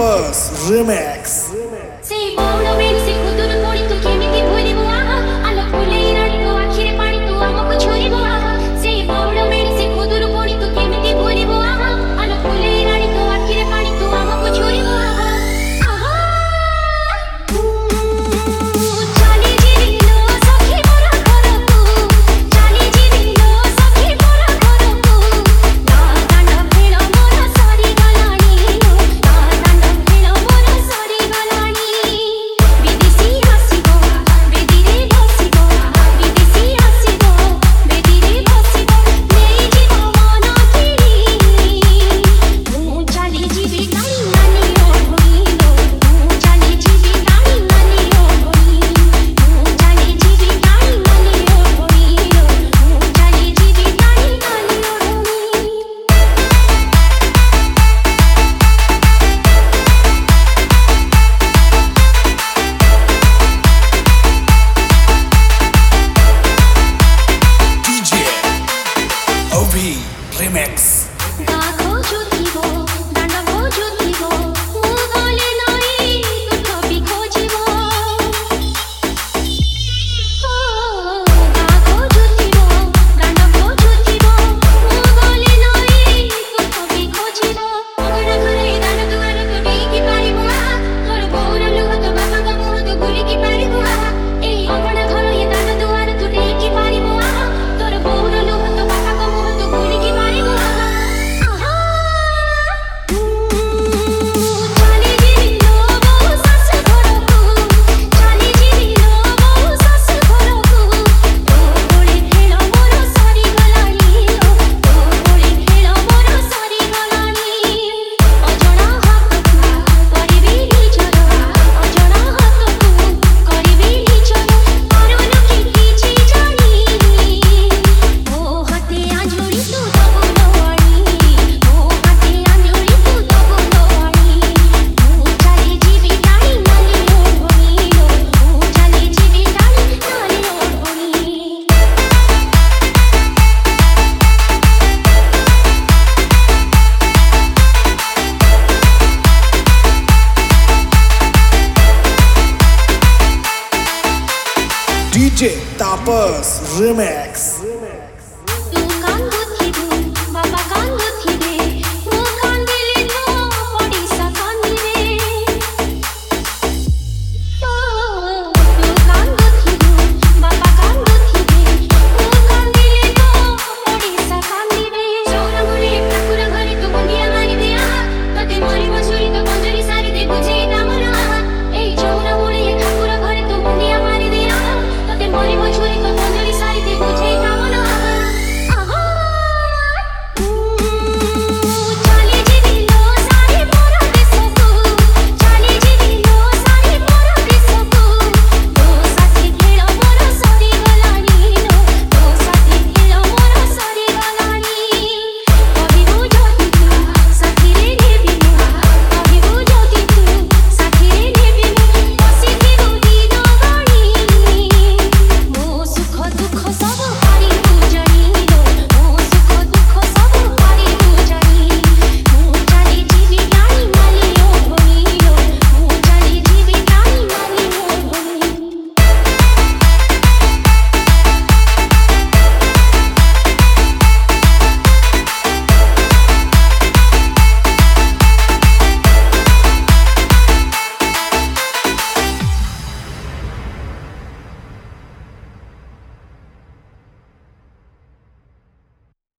Tapas Remix. Sei buono, bene, sei futuro, poi tu chiami di poi di buona. Alla pulle in arrivo, a chi repari tu amo con ciò di buona. Sei buono, bene, sei futuro, poi tu chiami di poi di buona. Alla pulle in arrivo, a chi repari tu amo con ciò di buona. Chali jibilo, sakhi mora karo tu. Chali jibilo, sakhi mora karo tu. Da danda phelo mora sari galani. Da danda phelo mora sari galani. Videsi hasibo, vedire basibo. Videsi hasibo, vedire basibo. Nei jibo mona kiri. Tu chali jibi nani nani orhilo. Tu chali jibi nani nani orhilo. Tu chali jibi nani nani orhilo. Tu chali jibi nani nani orhilo. DJ OB Remix. गाखो जुतिबो दांडबो जुतिबो मुगले नाई तू कभी खोजिबो ओ गाखो जुतिबो दांडबो जुतिबो मुगले नाई तू कभी खोजिबो अगड़ा घरे दान दुआर तो ढेकी पारिबो तोर बोर लुह तो बाबा का मुह तो गुली की पारिबो ए अगड़ा घरे दान दुआर तो ढेकी पारिबो तोर बोर लुह तो बाबा का मुह तो गुली की पारिबो चाली जिबिलो बहु सास घरकु चाली जिबिलो बहु सास घरकु तो गोली खेल मोर सारी गलानी तो गोली खेल मोर सारी गलानी अजଣା हातकु करिबी निजर अजଣା हातकु करिबी निजर पारुनु कि किछि जानी ओ हाते आंजुरी तू दबु नवाणी ओ हाते आंजुरी तू दबु नवाणी तू चाली जिबि टाणी नानी ओढ़ोनीलो तू चाली जिबि टाणी नानी ओढ़ोनी DJ Tapas Remix.